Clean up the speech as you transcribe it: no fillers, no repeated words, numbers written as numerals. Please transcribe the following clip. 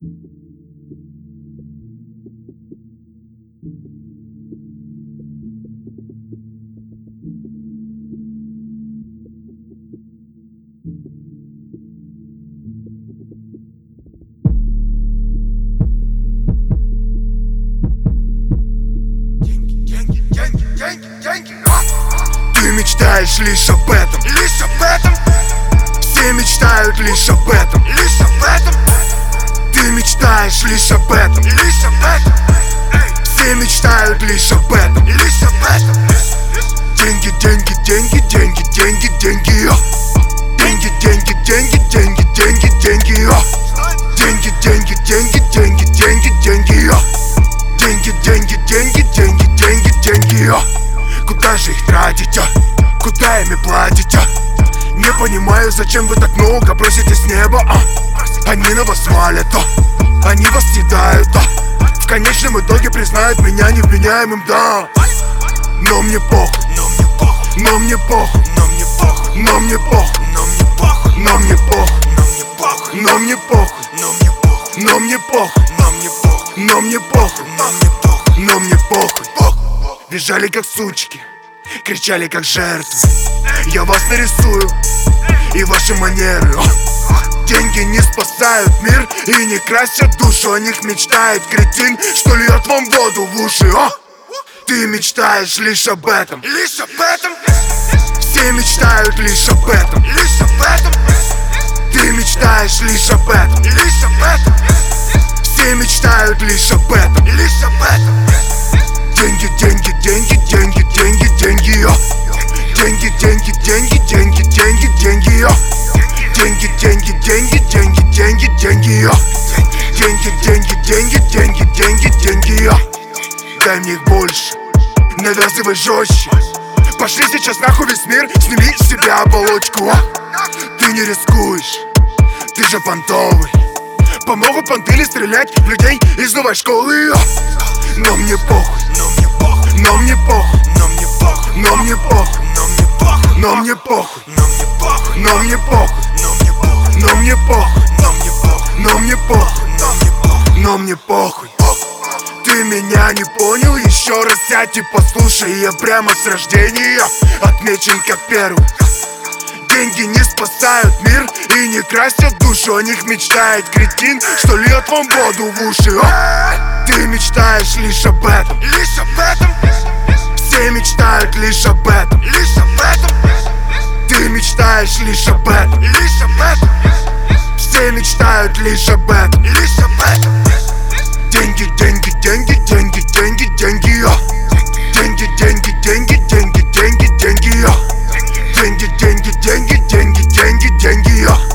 Ты мечтаешь лишь об этом, лишь об этом. Все мечтают лишь об этом, лишь об этом. Ты мечтаешь лишь об этом, лишь об этом. Все мечтают лишь об этом, лишь об этом. Деньги, деньги, деньги, деньги, деньги, деньги, о. Деньги, деньги, деньги, деньги, деньги, деньги, о. Деньги, деньги, деньги, деньги, деньги, деньги, о. Деньги, деньги, деньги, деньги, деньги, деньги, о. Куда же их тратить, а? Куда ими платить, а? Не понимаю, зачем вы так много бросите с неба, а? Они на вас валят, а? Они вас съедают, а? В конечном итоге признают меня невменяемым, да. Но мне похуй, но мне похуй, но мне похуй, но мне похуй, но мне похуй, но мне похуй, но мне похуй, но мне похуй, но мне похуй, но мне похуй, но мне похуй, но мне похуй, но мне похуй, но мне похуй. Визжали как сучки, кричали как жертвы. Я вас нарисую и ваши манеры. Деньги не спасают мир и не красят душу. О них мечтает кретин, что льет вам воду в уши. Ты мечтаешь лишь об этом, лишь об этом. Все мечтают лишь об этом, лишь об этом. Ты мечтаешь лишь об этом, лишь об этом. Все мечтают лишь об этом, лишь об этом. Деньги, деньги, деньги, деньги, деньги, деньги, о. Деньги, деньги, деньги, деньги, деньги, деньги, о. Деньги, деньги, деньги, деньги, деньги, деньги, о. Деньги, деньги, деньги, деньги, деньги, деньги, о. Дай мне их больше, навязывай жестче. Пошли сейчас нахуй весь мир, сними с себя оболочку, о. Ты не рискуешь, ты же понтовый. Помогут понты стрелять в людей из новой школы, о. Но мне похуй, но мне похуй, но мне похуй, но мне похуй, но мне похуй, но мне похуй, но мне похуй, но мне похуй, но мне похуй, но мне похуй, но мне похуй, но мне похуй, но мне похуй. Ты меня не понял? Еще раз сядь и послушай. Я прямо с рождения отмечен как первый. Деньги не спасают мир и не красят душу. О них мечтает кретин, что льет вам воду в уши. Ты мечтаешь лишь об этом, лишь об этом. Все мечтают лишь об этом, лишь об этом. Ты мечтаешь лишь об этом, лишь об этом. Все мечтают лишь об этом, лишь об этом. Деньги, деньги, деньги, деньги, деньги, деньги, о. Деньги, деньги, деньги, деньги, деньги, деньги, о. Деньги, деньги, деньги, деньги, деньги, деньги, о.